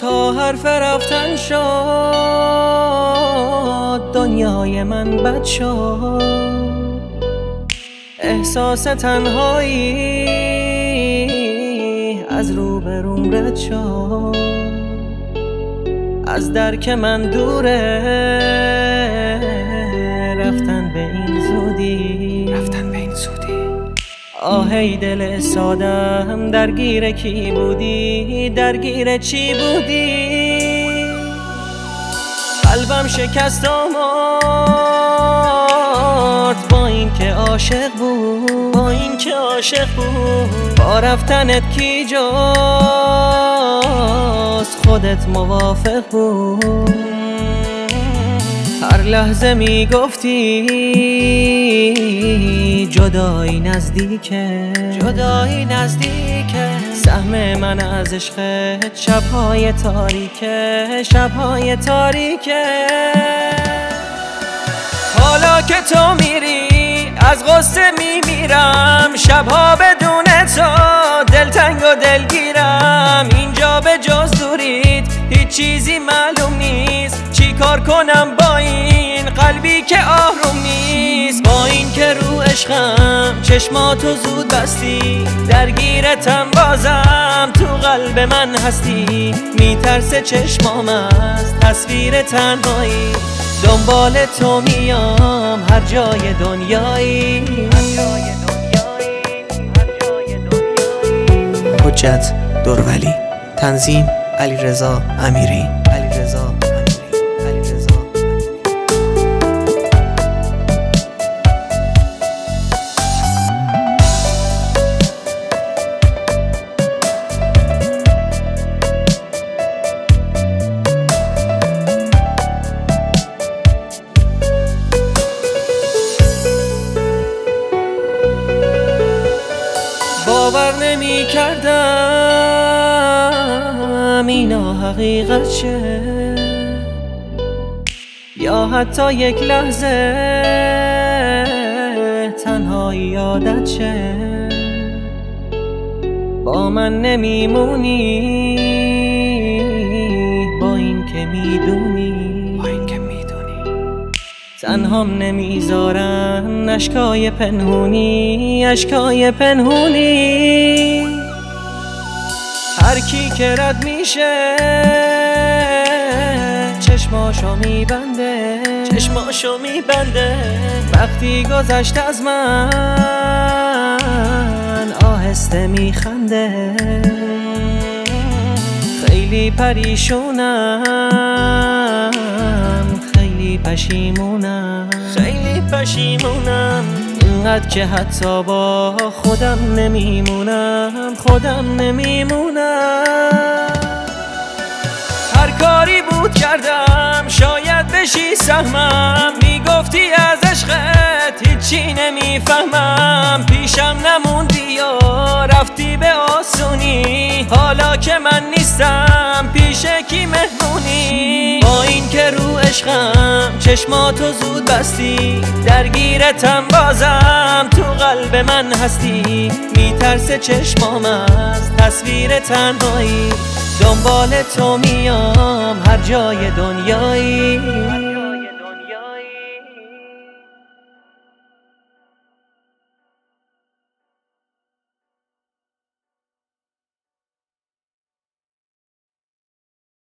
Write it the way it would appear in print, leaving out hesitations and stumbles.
تا حرف رفتن شد دنیای من بد شد، احساس تنهایی از روبروم رد شد، از درک من دوره رفتن به این زودی. آهی دل سادم درگیر کی بودی، درگیر چی بودی؟ قلبم شکست و مرد با این که عاشق بود، با رفتنت کی جز خودت موافق بود؟ هر لحظه میگفتی جدایی نزدیکه، سهم من از عشقت شبهای تاریکه. حالا که تو میری از غصه میمیرم، شبها بدون تو دلتنگ و دلگیرم. اینجا به جز دوریت هیچ چیزی معلوم نیست، چی کار کنم با این قلبی که آروم نیست؟ با این که رو عشقم چشماتو زود بستی، درگیرتم بازم تو قلب من هستی. میترسه چشمام از تصویر تنهایی، دنبال تو میام هر جای دنیایی. حجت دورولی، تنظیم علیرضا امیری. باور نمی کردم اینا حقیقت شه، یا حتی یک لحظه تنهایی یادت شه. با من نمیمونی با این که میدونی تنهام نمیذارن اشکای پنهونی. هر کی که رد میشه چشماشو میبنده، وقتی گذشت از من آهسته میخنده. خیلی پریشونم، خیلی پشیمونم، اینقدر که حتی با خودم نمیمونم. هر کاری بود کردم شاید بشی سهمم، میگفتی از عشقت هیچی نمیفهمم. پیشم نموندی یا رفتی به آسونی، حالا که من نیستم پیش کی مهمونی؟ با این که رو عشقم چشماتو زود بستی، درگیرتم بازم تو قلب من هستی. میترسه چشمام از تصویر تنهایی، دنبال تو میام هر جای دنیایی.